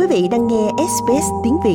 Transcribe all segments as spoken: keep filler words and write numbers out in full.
vị đang nghe ét bê ét tiếng Việt.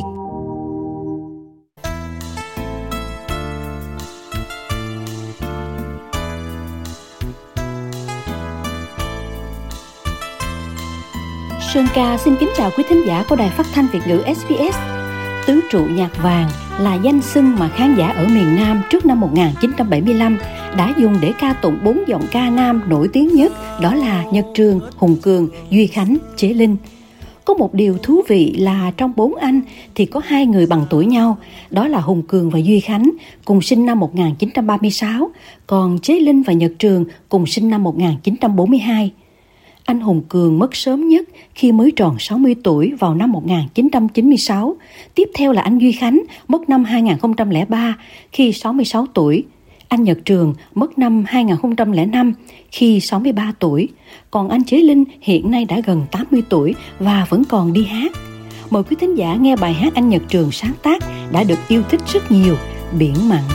Sơn Ca xin kính chào quý thính giả của Đài Phát thanh Việt ngữ ét bê ét. Tứ trụ nhạc vàng là danh xưng mà khán giả ở miền Nam trước năm một nghìn chín trăm bảy mươi lăm đã dùng để ca tụng bốn giọng ca nam nổi tiếng nhất, đó là Nhật Trường, Hùng Cường, Duy Khánh, Chế Linh. Có một điều thú vị là trong bốn anh thì có hai người bằng tuổi nhau, đó là Hùng Cường và Duy Khánh, cùng sinh năm một nghìn chín trăm ba mươi sáu, còn Chế Linh và Nhật Trường cùng sinh năm một nghìn chín trăm bốn mươi hai. Anh Hùng Cường mất sớm nhất khi mới tròn sáu mươi tuổi vào năm một nghìn chín trăm chín mươi sáu. Tiếp theo là anh Duy Khánh mất năm hai nghìn không trăm lẻ ba khi sáu mươi sáu tuổi. Anh Nhật Trường mất năm hai nghìn không trăm lẻ năm khi sáu mươi ba tuổi. Còn anh Chế Linh hiện nay đã gần tám mươi tuổi và vẫn còn đi hát. Mời quý thính giả nghe bài hát anh Nhật Trường sáng tác đã được yêu thích rất nhiều, Biển Mặn.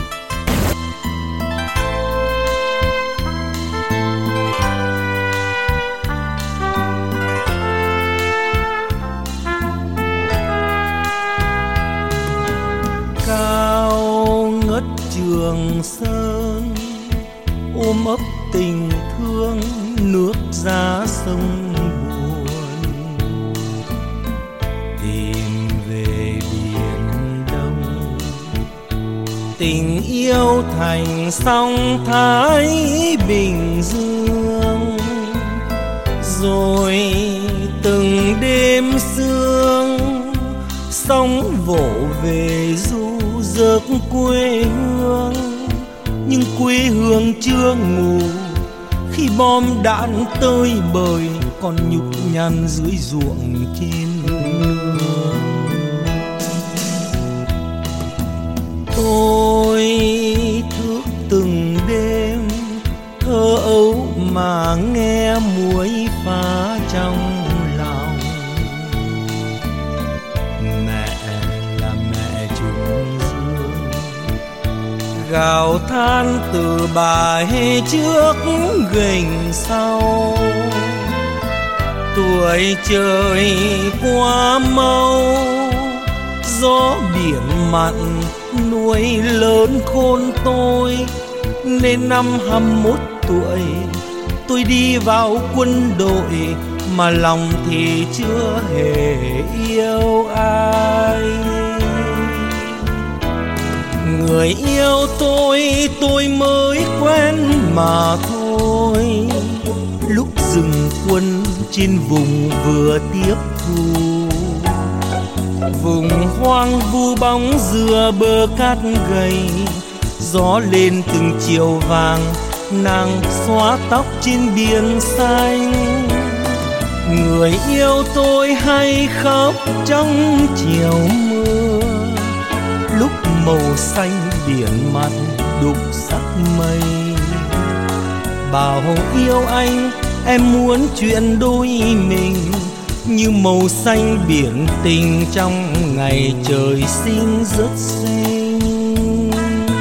Trường Sơn ôm ấp tình thương, nước ra sông buồn, tìm về biển Đông. Tình yêu thành sông Thái Bình Dương, rồi từng đêm sương sóng vỗ về du giấc quê hương. Nhưng quê hương chưa ngủ khi bom đạn tơi bời còn nhục nhằn dưới ruộng trên nương. Tôi thức từng đêm thơ ấu mà nghe muối pha trong lòng. Mẹ là mẹ trùng dương, gào than từ bài trước gành sau. Tuổi trời quá mau, gió biển mặn nuôi lớn khôn tôi, nên năm hai mươi mốt tuổi tôi đi vào quân đội, mà lòng thì chưa hề yêu ai. Người yêu tôi tôi mới quen mà thôi, lúc dừng quân trên vùng vừa tiếp thu. Vùng hoang vu bóng dừa bờ cát gầy, gió lên từng chiều vàng, nàng xóa tóc trên biển xanh. Người yêu tôi hay khóc trong chiều mưa, lúc màu xanh biển mặt đục sắc mây. Bảo yêu anh em muốn chuyện đôi mình, như màu xanh biển tình trong ngày trời sinh rất xinh.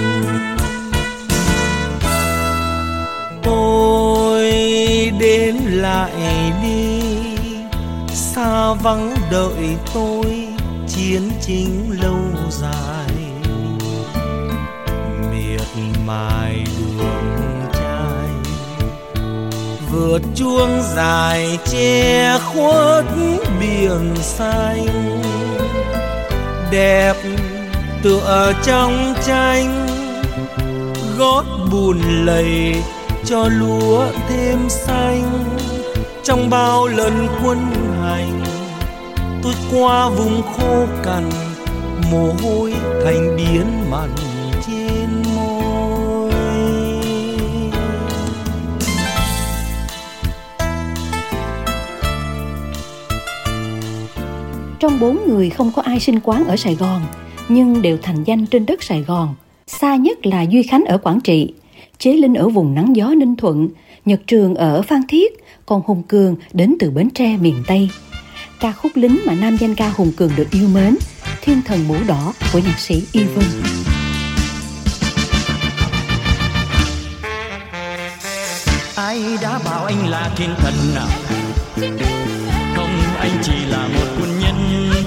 Tôi đến lại đi, xa vắng đợi tôi chiến chính lâu dài. Miệt mài đường trai, vượt chuông dài che khuất biển xanh. Đẹp tựa trong tranh, gót bùn lầy cho lúa thêm xanh. Trong bao lần quân hành, tôi qua vùng khô cằn, mồ hôi thành biến mặn trên môi. Trong bốn người không có ai sinh quán ở Sài Gòn, nhưng đều thành danh trên đất Sài Gòn. Xa nhất là Duy Khánh ở Quảng Trị, Chế Linh ở vùng nắng gió Ninh Thuận, Nhật Trường ở Phan Thiết, còn Hùng Cường đến từ Bến Tre miền Tây. Ca khúc lính mà nam danh ca Hùng Cường được yêu mến, Thiên Thần Mũ Đỏ của nhạc sĩ Y Vân. Ai đã bảo anh là thiên thần nào? Không, anh chỉ là một quân nhân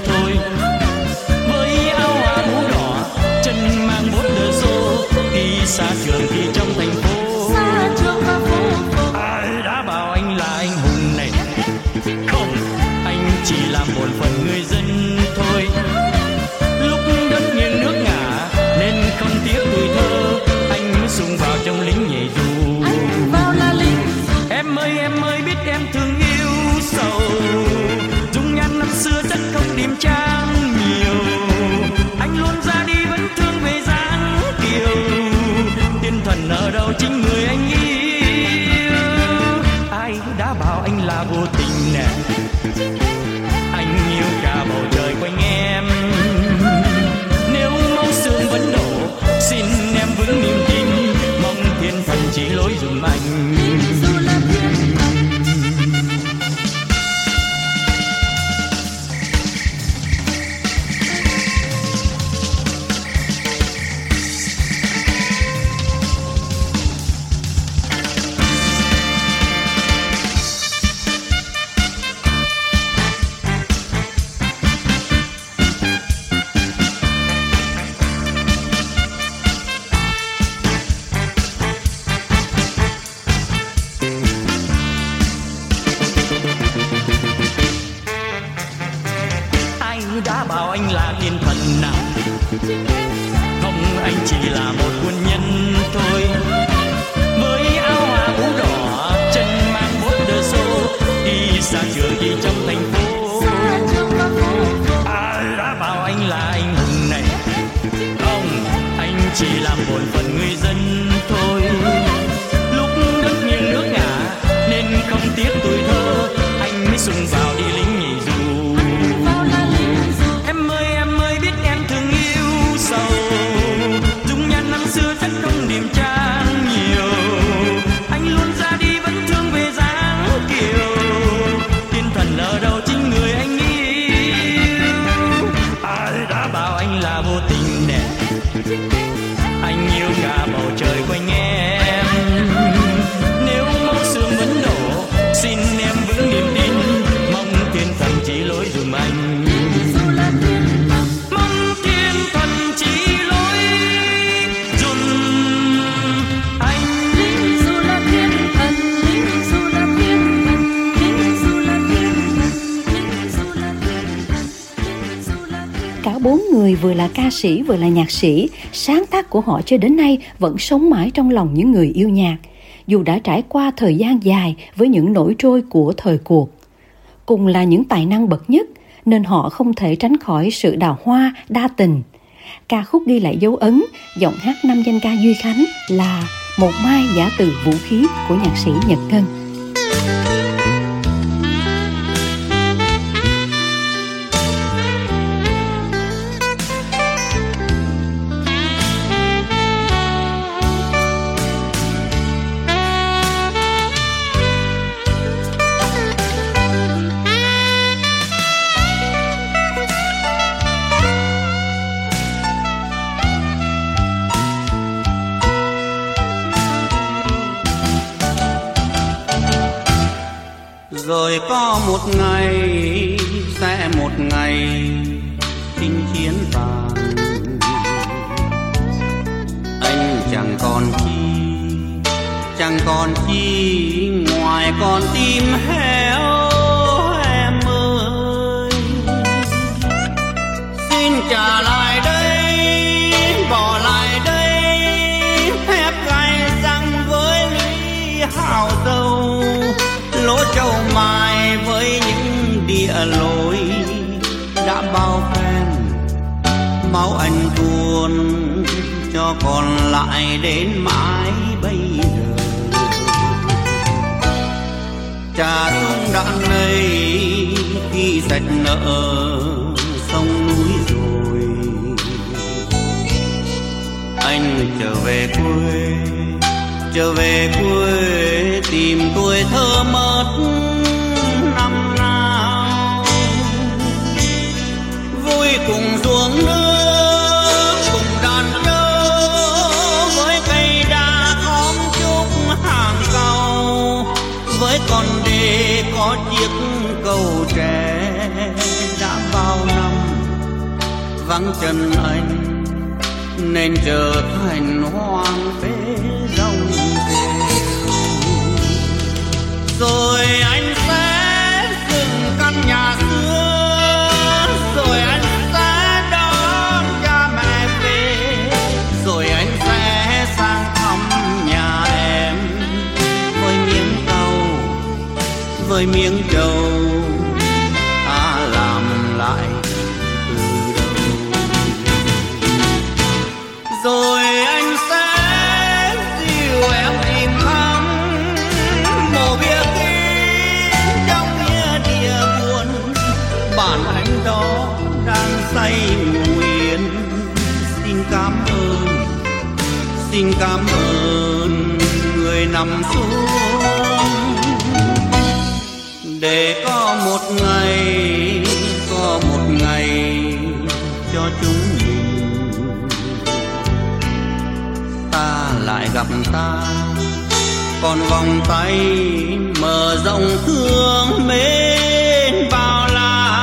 làm một phần người dân thôi. Lúc đất nghiêng nước ngả nên không tiếc tuổi thơ, anh mới xung vào trong lính nhảy dù. Anh vào là lính. Em ơi em ơi biết em thương yêu sầu, dung nhan năm xưa chắc không điềm trang nhiều. Anh luôn ra đi vẫn thương về dáng kiều, tiên thần ở đâu chính người anh yêu. Ai đã bảo anh là vô tình nè, anh yêu cả bầu trời quanh em. Nếu máu xương vẫn đổ, xin em vững niềm tin, mong thiên thần chỉ lối dùm anh. Đã bảo anh là thiên thần nào, không anh chỉ là một quân nhân thôi. Với áo hoa mũ đỏ, chân mang bốt đờ xô, đi xa trường đi trong thành phố. À, đã bảo anh là anh hùng này, không anh chỉ là một phần người dân thôi. Lúc đất nghiêng nước ngả nên không tiếc tuổi thơ, anh mới xung vào đi lính nhảy dù. Dung nhan năm xưa chắc không điềm trang nhiều, anh luôn ra đi vẫn thương về dáng kiều, tiên thần ở đâu chính người anh yêu. Ai đã bảo anh là vô tình nè, anh yêu cả bầu trời quanh em. Nếu máu xương vẫn đổ, xin em vững niềm tin, mong tiên thần chỉ lối dùm anh. Cả bốn người vừa là ca sĩ vừa là nhạc sĩ, sáng tác của họ cho đến nay vẫn sống mãi trong lòng những người yêu nhạc, dù đã trải qua thời gian dài với những nổi trôi của thời cuộc. Cùng là những tài năng bậc nhất, nên họ không thể tránh khỏi sự đào hoa, đa tình. Ca khúc ghi lại dấu ấn, giọng hát nam danh ca Duy Khánh là Một Mai giả từ vũ khí của nhạc sĩ Nhật Ngân. Rồi có một ngày, sẽ một ngày chinh chiến tàn. Anh chẳng còn chi, chẳng còn chi ngoài con tim héo em ơi. Xin trả lại đây, bỏ lại đây, thép gai răng với ly hào dâu, lỗ châu mai với những địa lối đã bao phen. Máu anh tuôn cho còn lại đến mãi bây giờ. Trả tung đạn này khi sạch nợ sông núi rồi. Anh trở về quê, trở về quê tìm tuổi thơ mất năm nào. Vui cùng ruộng nước, cùng đàn trâu, với cây đa khóm trúc hàng cầu, với con đê có chiếc cầu tre. Đã bao năm vắng chân anh nên trở thành hoang phế rong rêu. Rồi anh sẽ dựng căn nhà xưa đó đang say ngủ yên. Xin cảm ơn, xin cảm ơn người nằm xuống, để có một ngày, có một ngày cho chúng mình ta lại gặp ta. Còn vòng tay mở rộng thương mến bao la,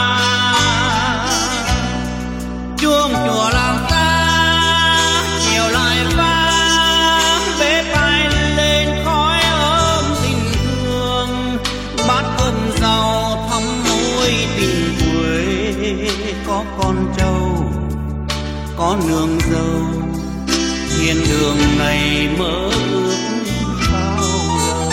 chuông chùa làng ta chiều lại vang, bếp ai lên khói ấm tình thương. Bát cơm rau thắm môi tình quê, có con trâu có nương dâu, thiên đường này mơ ước bao lâu.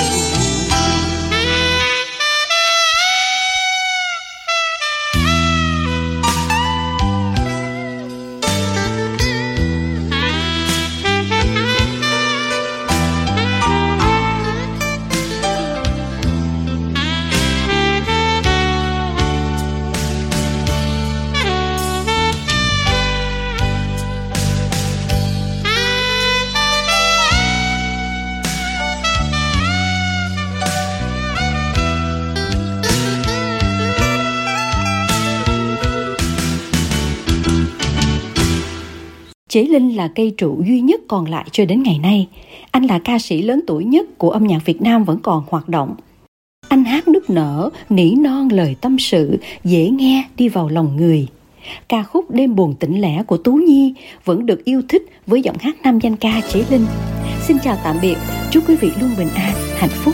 Chế Linh là cây trụ duy nhất còn lại cho đến ngày nay. Anh là ca sĩ lớn tuổi nhất của âm nhạc Việt Nam vẫn còn hoạt động. Anh hát nức nở, nỉ non lời tâm sự, dễ nghe đi vào lòng người. Ca khúc Đêm buồn tĩnh lẻ của Tú Nhi vẫn được yêu thích với giọng hát nam danh ca Chế Linh. Xin chào tạm biệt, chúc quý vị luôn bình an, hạnh phúc.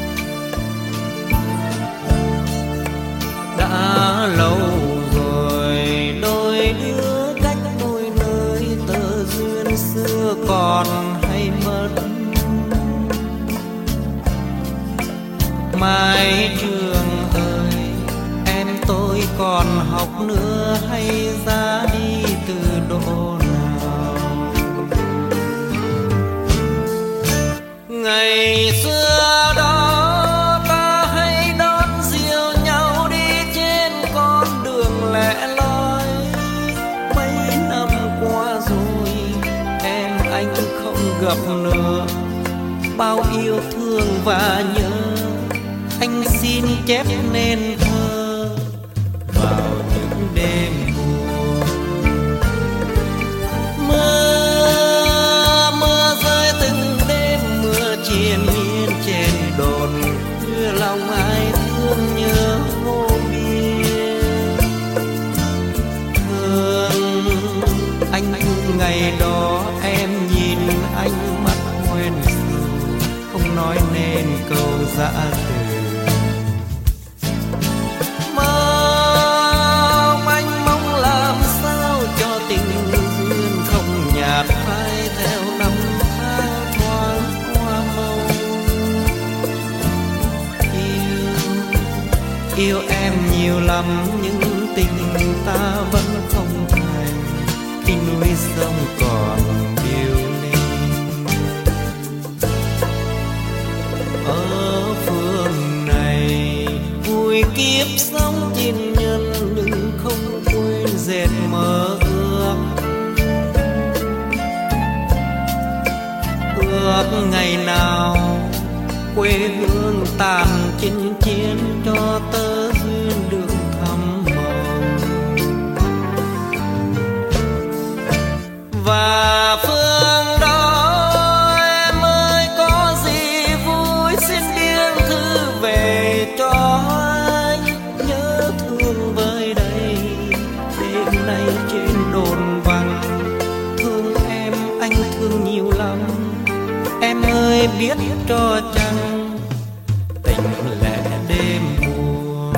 Đã lâu rồi đôi đứa cách đôi nơi, tơ duyên xưa còn hay mất. Mái trường ơi, em tôi còn học nữa hay ra đi từ độ nào? Ngày xưa đó ta hay đón diều nhau đi trên con đường lẻ loi. Mấy năm qua rồi em anh không gặp nữa, bao yêu thương và nhớ anh xin chép nên thơ vào những đêm buồn. Mưa mưa rơi từng đêm, mưa triền miên trên đồn, đưa lòng ai thương nhớ vô biên. Thương anh ngày đó em nhìn anh mắt hoen sầu, không nói nên câu dã từ. Mong anh mong làm sao cho tình duyên không nhạt phai theo năm tháng thoáng hoa màu. Yêu, yêu em nhiều lắm nhưng tình ta vẫn không thành, khi núi sông còn điêu linh. Ở phương này vui kiếp sống chín nhân, nhưng không quên dệt mơ ước. Ước ngày nào quê hương tàn chinh chiến, cho tơ duyên được thắm mộng. Và phương đó em ơi có gì vui, xin biên thư về cho anh. Nhớ thương với đây đêm nay trên đồn vắng, thương em anh thương nhiều lắm. Em ơi biết cho chăng tình lẽ đêm buồn.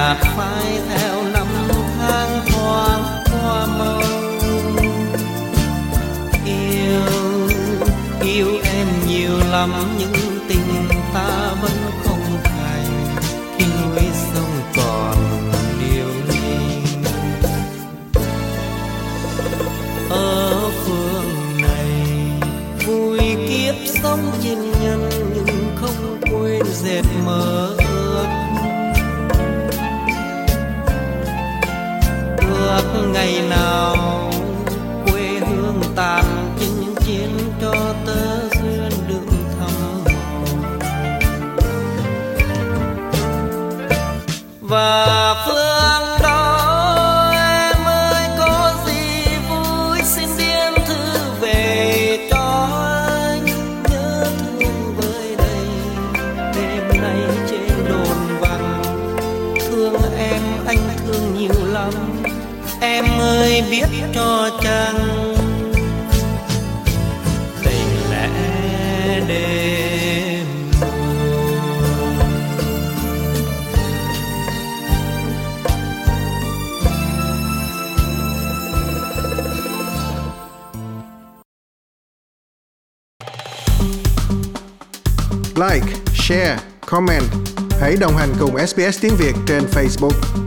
nhạc phai theo năm tháng thoáng qua mơ. Yêu, yêu em nhiều lắm nhưng tình ta vẫn không thành, khi núi sông còn điều ninh. Ở phương này vui kiếp sống trên nhân nhưng không quên dệt mơ ước. Ước ngày nào quê hương tàn chinh chiến cho tớ duyên đựng thăm màu. Và phương đó em ơi có gì vui xin điếm thư về cho anh. Nhớ thương với đây đêm nay trên đồn vắng, thương em anh thương nhiều lắm, em ơi biết cho chăng tình lẽ đêm Like, share, comment. Hãy đồng hành cùng ét bê ét Tiếng Việt trên Facebook.